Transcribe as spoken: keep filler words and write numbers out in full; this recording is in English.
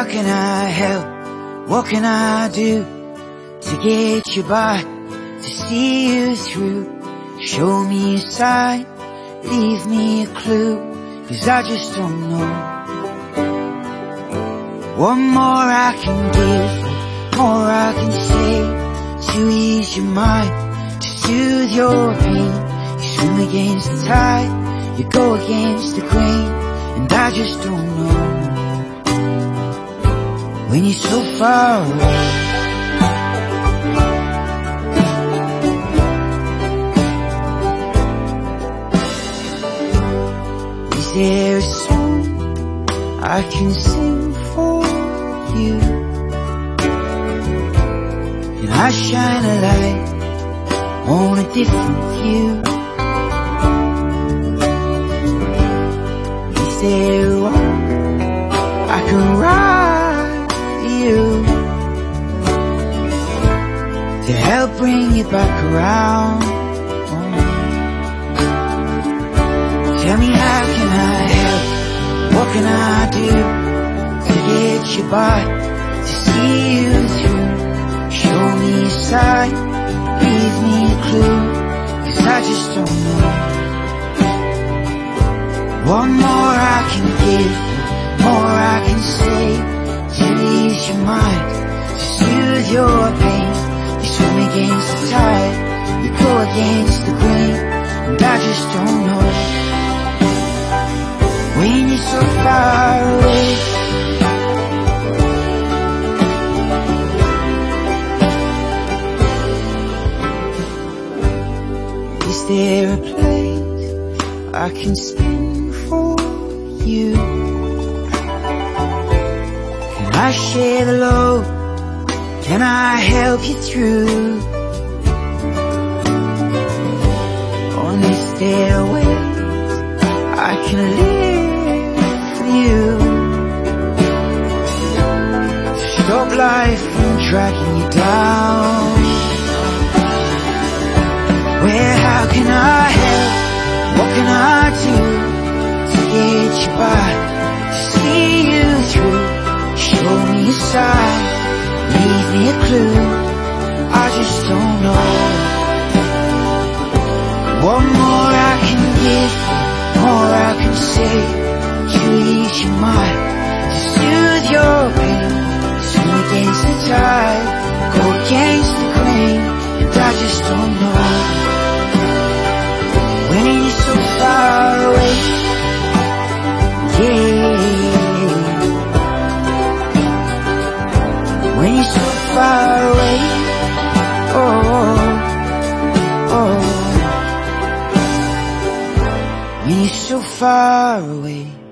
can I help? What can I do to get you by, to see you through? Show me a sign, leave me a clue, 'cause I just don't know. What more I can give, more I can say, to ease your mind, to soothe your pain. You swim against the tide, you go against the grain, and I just don't know. When you're so far away, is there a song I can sing for you? And I shine a light on a different view. Is there one I can write for you to help bring you back around? Tell me, how can I help? What can I do to get you by, to see you through? Show me a sign, leave me a clue, 'cause I just don't know. One more I can give, more I can say, to ease your mind, to soothe your pain. You swim against the tide, you go against the grain, and I just don't know. When you're so far away, is there a place I can spin for you? Can I share the load? Can I help you through? On this stairway I can live for you, stop life from dragging you down. Where, how can I help? What can I do to get you by, to see you through? Show me a sign, leave me a clue, I just don't know. What more I can give, more I can say, to ease your mind, to soothe your pain. Swim against the tide, go against the grain, and I just don't know. When you're so far away, yeah. When you're so far away, oh, oh. When you're so far away.